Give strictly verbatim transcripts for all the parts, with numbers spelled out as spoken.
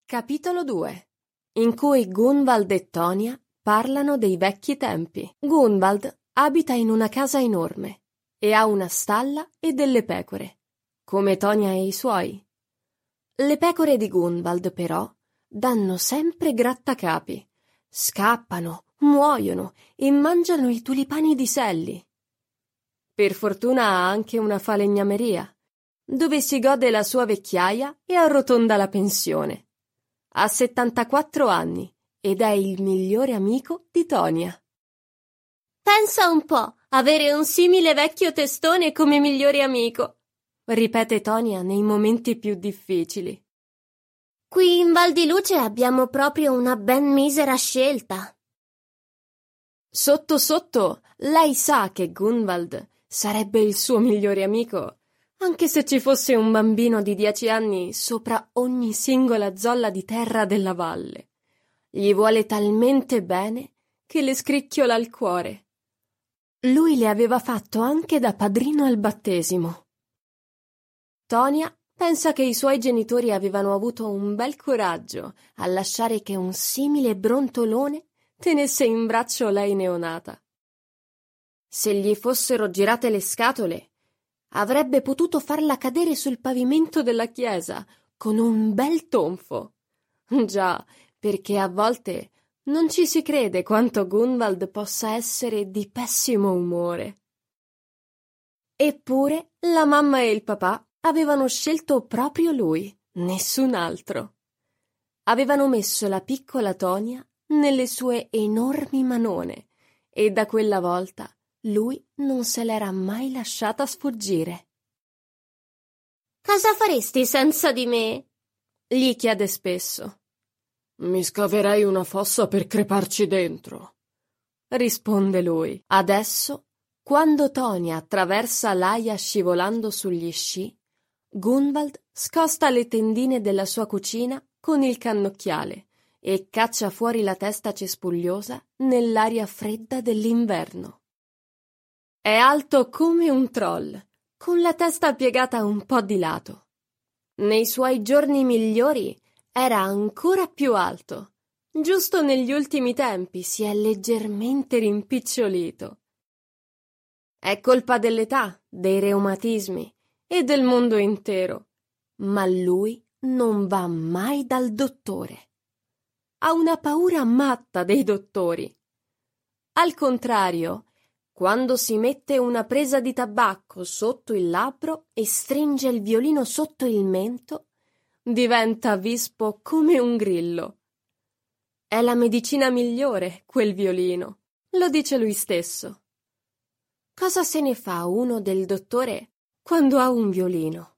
Capitolo due, in cui Gunvald e Tonia parlano dei vecchi tempi. Gunvald abita in una casa enorme e ha una stalla e delle pecore, come Tonia e i suoi. Le pecore di Gunvald, però, danno sempre grattacapi, scappano, muoiono e mangiano i tulipani di Sally. Per fortuna ha anche una falegnameria, dove si gode la sua vecchiaia e arrotonda la pensione. Ha settantaquattro anni ed è il migliore amico di Tonia. Pensa un po', avere un simile vecchio testone come migliore amico, ripete Tonia nei momenti più difficili. Qui in Val di Luce abbiamo proprio una ben misera scelta. Sotto sotto, lei sa che Gunvald sarebbe il suo migliore amico, anche se ci fosse un bambino di dieci anni sopra ogni singola zolla di terra della valle. Gli vuole talmente bene che le scricchiola il cuore. Lui le aveva fatto anche da padrino al battesimo. Tonia pensa che i suoi genitori avevano avuto un bel coraggio a lasciare che un simile brontolone tenesse in braccio lei neonata. Se gli fossero girate le scatole, avrebbe potuto farla cadere sul pavimento della chiesa con un bel tonfo. Già, perché a volte non ci si crede quanto Gunvald possa essere di pessimo umore. Eppure la mamma e il papà avevano scelto proprio lui, nessun altro. Avevano messo la piccola Tonia nelle sue enormi manone e da quella volta lui non se l'era mai lasciata sfuggire. «Cosa faresti senza di me?» gli chiede spesso. «Mi scaverei una fossa per creparci dentro», risponde lui. Adesso, quando Tonia attraversa l'aia scivolando sugli sci, Gunvald scosta le tendine della sua cucina con il cannocchiale e caccia fuori la testa cespugliosa nell'aria fredda dell'inverno. È alto come un troll, con la testa piegata un po' di lato. Nei suoi giorni migliori era ancora più alto. Giusto negli ultimi tempi si è leggermente rimpicciolito. È colpa dell'età, dei reumatismi e del mondo intero, ma lui non va mai dal dottore. Ha una paura matta dei dottori. Al contrario, quando si mette una presa di tabacco sotto il labbro e stringe il violino sotto il mento, diventa vispo come un grillo. È la medicina migliore, quel violino, lo dice lui stesso. Cosa se ne fa uno del dottore quando ha un violino?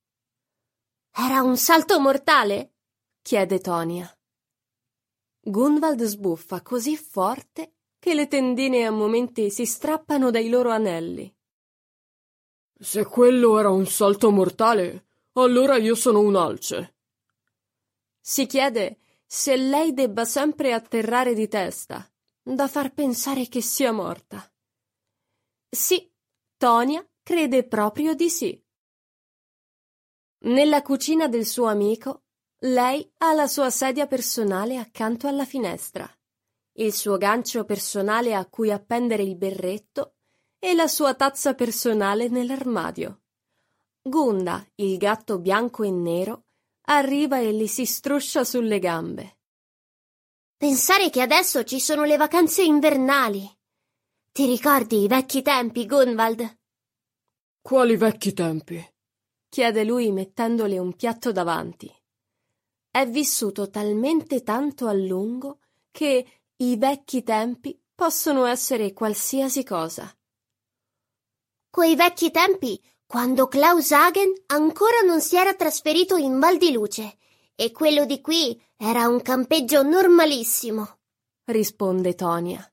«Era un salto mortale?» chiede Tonia. Gunvald sbuffa così forte che le tendine a momenti si strappano dai loro anelli. «Se quello era un salto mortale, allora io sono un'alce». Si chiede se lei debba sempre atterrare di testa, da far pensare che sia morta. Sì, Tonia crede proprio di sì. Nella cucina del suo amico, lei ha la sua sedia personale accanto alla finestra, il suo gancio personale a cui appendere il berretto e la sua tazza personale nell'armadio. Gunda, il gatto bianco e nero, arriva e gli si struscia sulle gambe. «Pensare che adesso ci sono le vacanze invernali. Ti ricordi i vecchi tempi, Gunvald?» «Quali vecchi tempi?» chiede lui mettendole un piatto davanti. È vissuto talmente tanto a lungo che i vecchi tempi possono essere qualsiasi cosa. «Quei vecchi tempi, quando Klaus Hagen ancora non si era trasferito in Val di Luce e quello di qui era un campeggio normalissimo», risponde Tonia.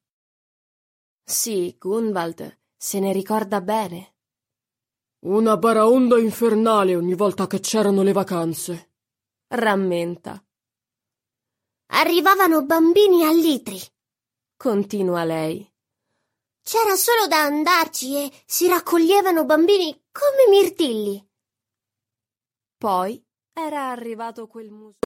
Sì, Gunvald se ne ricorda bene. «Una baraonda infernale ogni volta che c'erano le vacanze», rammenta. «Arrivavano bambini a litri», continua lei. «C'era solo da andarci e si raccoglievano bambini come mirtilli». Poi era arrivato quel muso